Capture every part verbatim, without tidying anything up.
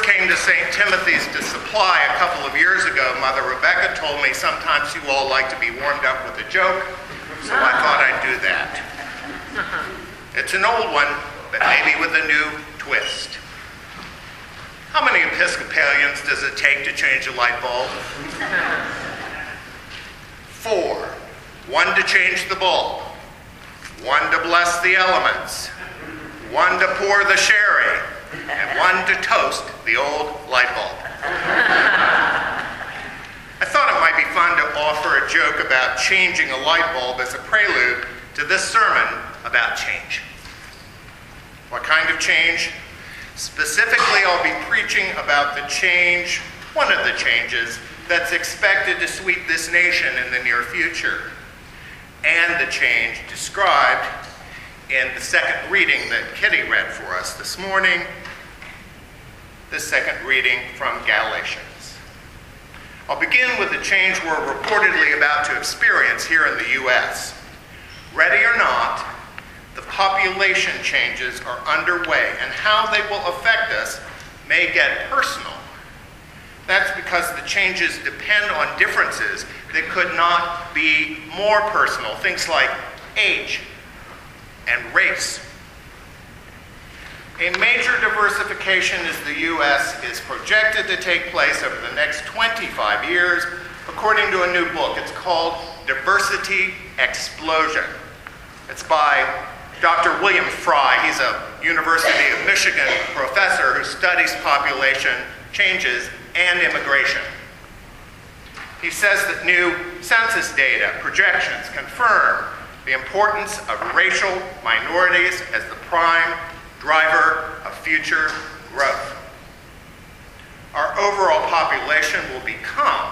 came to Saint Timothy's to supply a couple of years ago, Mother Rebecca told me sometimes you all like to be warmed up with a joke, so I thought I'd do that. It's an old one, but maybe with a new twist. How many Episcopalians does it take to change a light bulb? Four. One to change the bulb. One to bless the elements. One to pour the sherry. And one to toast the old light bulb. I thought it might be fun to offer a joke about changing a light bulb as a prelude to this sermon about change. What kind of change? Specifically, I'll be preaching about the change, one of the changes, that's expected to sweep this nation in the near future, and the change described in the second reading that Kitty read for us this morning, the second reading from Galatians. I'll begin with the change we're reportedly about to experience here in the U S. Ready or not, the population changes are underway, and how they will affect us may get personal. That's because the changes depend on differences that could not be more personal, things like age and race. A major diversification as the U S is projected to take place over the next twenty-five years, according to a new book. It's called Diversity Explosion. It's by Doctor William Fry. He's a University of Michigan professor who studies population changes and immigration. He says that new census data projections confirm the importance of racial minorities as the prime driver of future growth. Our overall population will become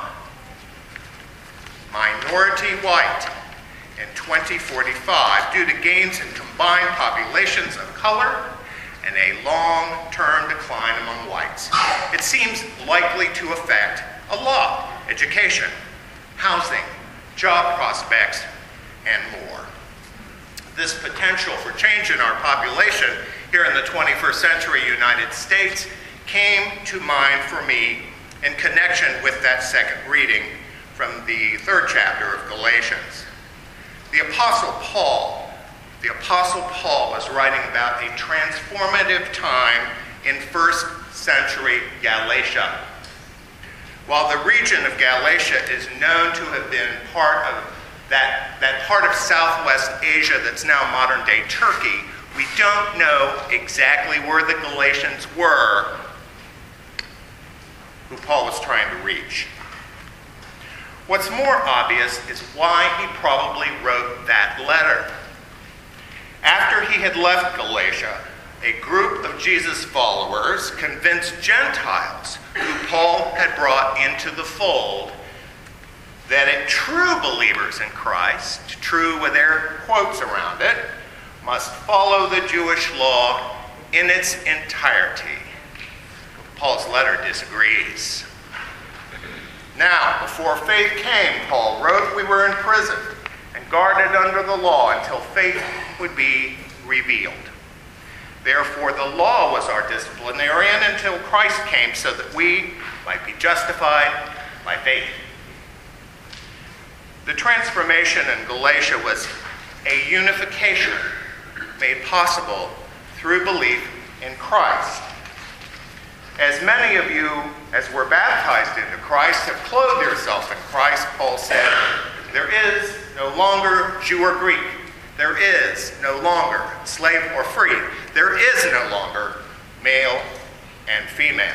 minority white in twenty forty-five due to gains in combined populations of color and a long-term decline among whites. It seems likely to affect a lot: education, housing, job prospects, and more. This potential for change in our population here in the twenty-first century United States came to mind for me in connection with that second reading from the third chapter of Galatians. The Apostle Paul, the Apostle Paul is writing about a transformative time in first century Galatia. While the region of Galatia is known to have been part of that, that part of Southwest Asia that's now modern-day Turkey, we don't know exactly where the Galatians were who Paul was trying to reach. What's more obvious is why he probably wrote that letter. After he had left Galatia, a group of Jesus followers convinced Gentiles who Paul had brought into the fold that it, true believers in Christ, true with air quotes around it, must follow the Jewish law in its entirety. Paul's letter disagrees. Now, before faith came, Paul wrote, we were in prison and guarded under the law until faith would be revealed. Therefore, the law was our disciplinarian until Christ came so that we might be justified by faith. The transformation in Galatia was a unification made possible through belief in Christ. As many of you, as were baptized into Christ, have clothed yourself in Christ, Paul said, there is no longer Jew or Greek. There is no longer slave or free. There is no longer male and female.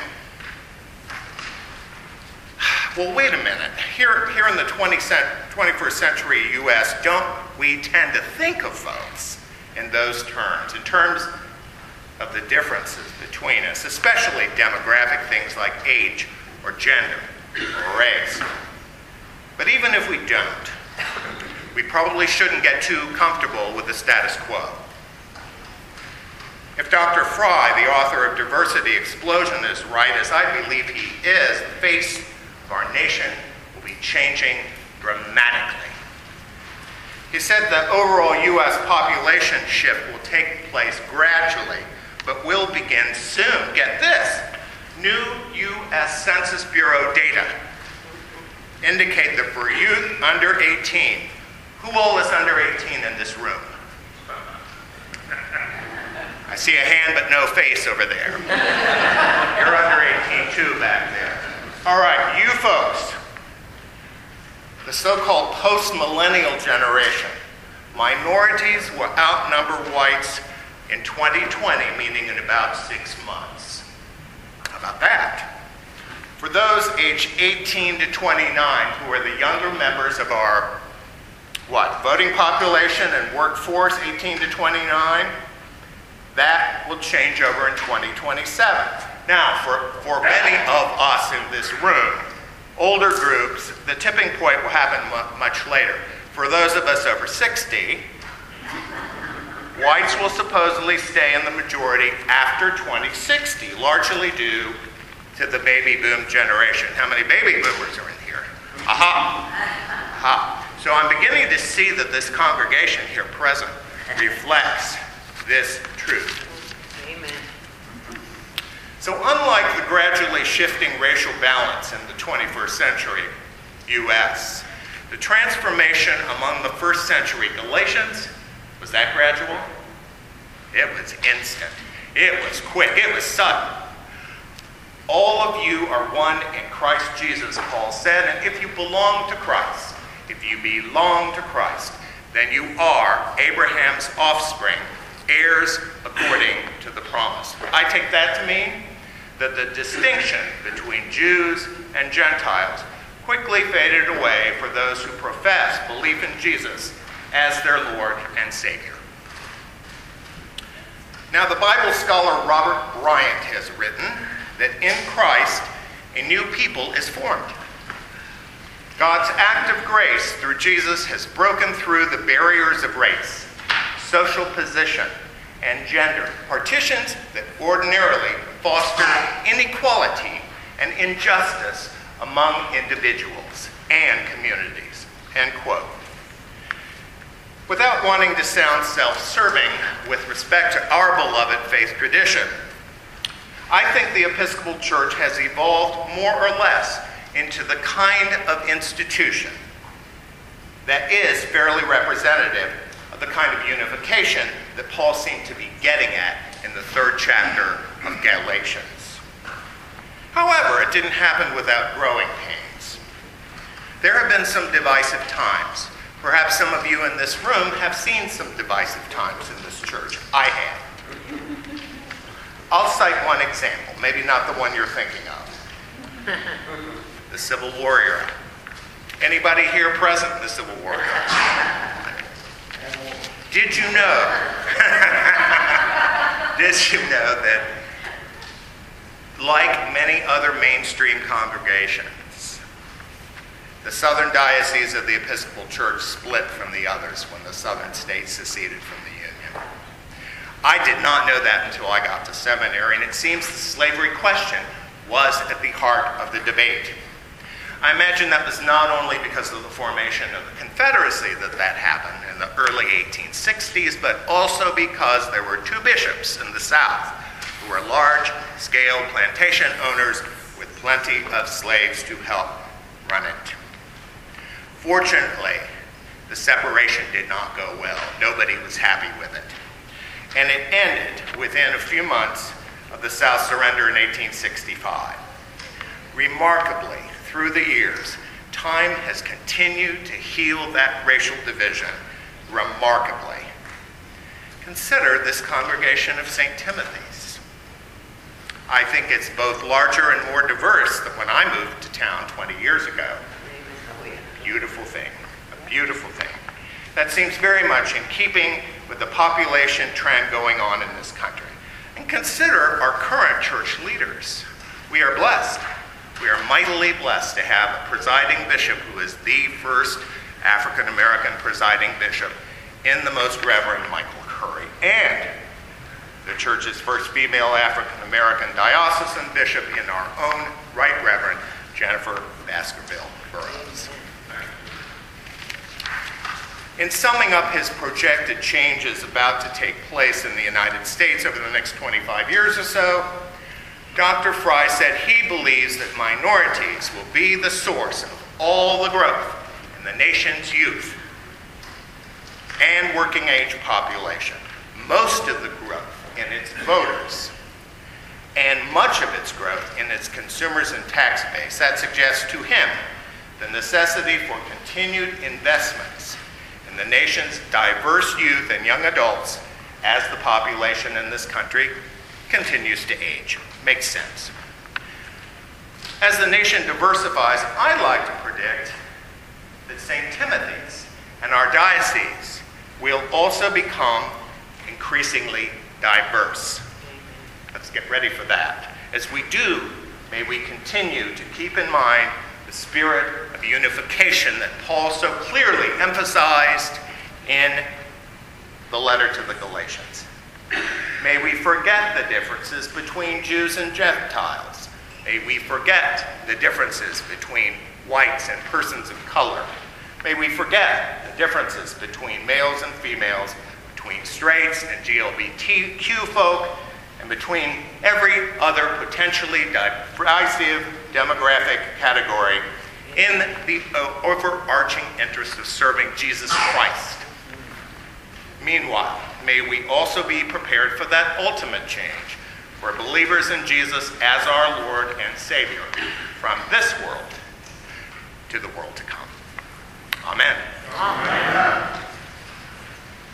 Well, wait a minute. Here, here in the twenty-first century U S, don't we tend to think of folks in those terms, in terms of the differences between us, especially demographic things like age or gender or race. But even if we don't, we probably shouldn't get too comfortable with the status quo. If Doctor Fry, the author of Diversity Explosion, is right, as I believe he is, the face of our nation will be changing dramatically. He said the overall U S population shift will take place gradually, but will begin soon. Get this, new Census Bureau data indicate that for youth under eighteen, who all is under eighteen in this room? I see a hand but no face over there. You're under eighteen too back there. All right, you folks, the so-called post-millennial generation, minorities will outnumber whites in twenty twenty, meaning in about six months. How about that? For those aged eighteen to twenty-nine, who are the younger members of our, what, voting population and workforce, eighteen to twenty-nine, that will change over in twenty twenty-seven. Now, for, for many of us in this room, older groups, the tipping point will happen mu- much later. For those of us over sixty, whites will supposedly stay in the majority after twenty sixty, largely due to the baby boom generation. How many baby boomers are in here? Aha! Aha. So I'm beginning to see that this congregation here present reflects this truth. Amen. So unlike the gradually shifting racial balance in the twenty-first century U S, the transformation among the first century Galatians, was that gradual? It was instant. It was quick. It was sudden. All of you are one in Christ Jesus, Paul said, and if you belong to Christ, if you belong to Christ, then you are Abraham's offspring, heirs according to the promise. I take that to mean that the distinction between Jews and Gentiles quickly faded away for those who profess belief in Jesus as their Lord and Savior. Now, the Bible scholar Robert Bryant has written that in Christ, a new people is formed. God's act of grace through Jesus has broken through the barriers of race, social position, and gender, partitions that ordinarily foster inequality and injustice among individuals and communities, end quote. Without wanting to sound self-serving with respect to our beloved faith tradition, I think the Episcopal Church has evolved more or less into the kind of institution that is fairly representative of the kind of unification that Paul seemed to be getting at in the third chapter of Galatians. However, it didn't happen without growing pains. There have been some divisive times. Perhaps some of you in this room have seen some divisive times in this church. I have. I'll cite one example, maybe not the one you're thinking of. The Civil War era. Anybody here present in the Civil War era? Did you know? Did you know that, like many other mainstream congregations, the Southern Diocese of the Episcopal Church split from the others when the Southern states seceded from the Union? I did not know that until I got to seminary, and it seems the slavery question was at the heart of the debate. I imagine that was not only because of the formation of the Confederacy that that happened in the early eighteen sixties, but also because there were two bishops in the South who were large-scale plantation owners with plenty of slaves to help run it. Fortunately, the separation did not go well. Nobody was happy with it. And it ended within a few months of the South surrender in eighteen sixty-five. Remarkably, through the years, time has continued to heal that racial division remarkably. Consider this congregation of Saint Timothy's. I think it's both larger and more diverse than when I moved to town twenty years ago. Beautiful thing, a beautiful thing. That seems very much in keeping with the population trend going on in this country. And consider our current church leaders. We are blessed. We are mightily blessed to have a presiding bishop who is the first African-American presiding bishop in the Most Reverend Michael Curry, and the church's first female African-American diocesan bishop in our own Right Reverend Jennifer Baskerville Burroughs. In summing up his projected changes about to take place in the United States over the next twenty-five years or so, Doctor Fry said he believes that minorities will be the source of all the growth in the nation's youth and working age population, most of the growth in its voters, and much of its growth in its consumers and tax base. That suggests to him the necessity for continued investments in the nation's diverse youth and young adults as the population in this country continues to age. Makes sense. As the nation diversifies, I'd like to predict that Saint Timothy's and our diocese will also become increasingly diverse. Let's get ready for that. As we do, may we continue to keep in mind the spirit of unification that Paul so clearly emphasized in the letter to the Galatians. May we forget the differences between Jews and Gentiles. May we forget the differences between whites and persons of color. May we forget the differences between males and females, between straights and L G B T Q folk, and between every other potentially divisive demographic category in the overarching interest of serving Jesus Christ. Meanwhile, may we also be prepared for that ultimate change, for believers in Jesus as our Lord and Savior, from this world to the world to come. Amen. Amen.